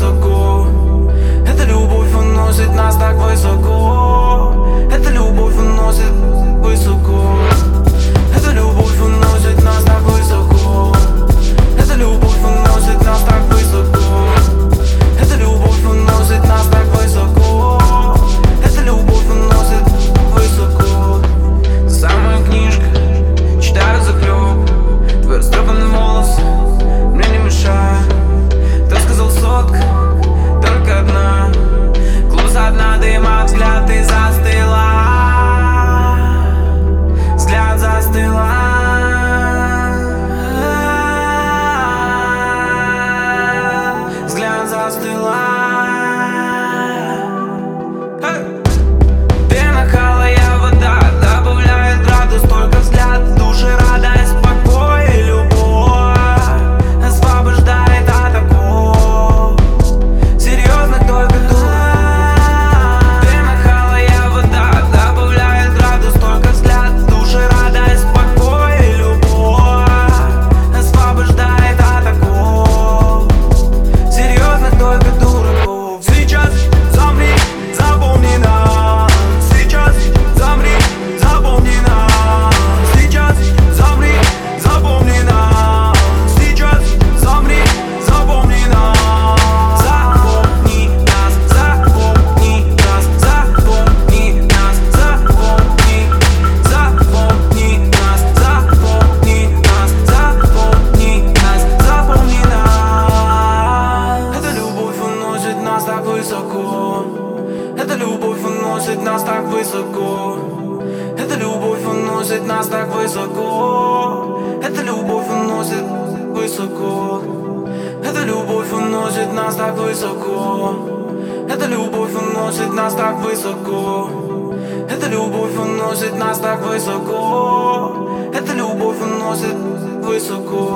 высоко. Эта любовь уносит нас так высоко. Эта любовь уносит высоко. Эта любовь уносит нас так высоко. Эта любовь уносит нас так высоко. Эта любовь уносит нас так высоко. Эта любовь уносит высоко. Самая книжка, читаю захлеб. Твой растрепанный волос мне не мешает. Кто сказал сотка, только одна. Клуб со дна дыма, взгляд ты застыла. Взгляд застыла. Взгляд застыла. Ты накалая вода, добавляет градус, только взгляд в душе, радость, покой и любовь освобождает от оков серьезных только дур. Ты накалая вода, добавляет градус, только взгляд в душе, радость, покой и любовь освобождает от оков серьезных только дураков. Сейчас замри, запомни нас. Сейчас замри, запомни нас. Сейчас замри, запомни нас. Сейчас замри, запомни нас. Запомни нас, запомни нас, запомни нас, запомни. Запомни нас, запомни нас, запомни нас, запомни нас. Эта любовь уносит нас так высоко. Эта любовь уносит нас так высоко. Эта любовь уносит нас так высоко. Эта любовь уносит высоко. Эта любовь уносит нас так высоко. Эта любовь уносит нас так высоко. Эта любовь уносит нас так высоко. Эта любовь уносит высоко.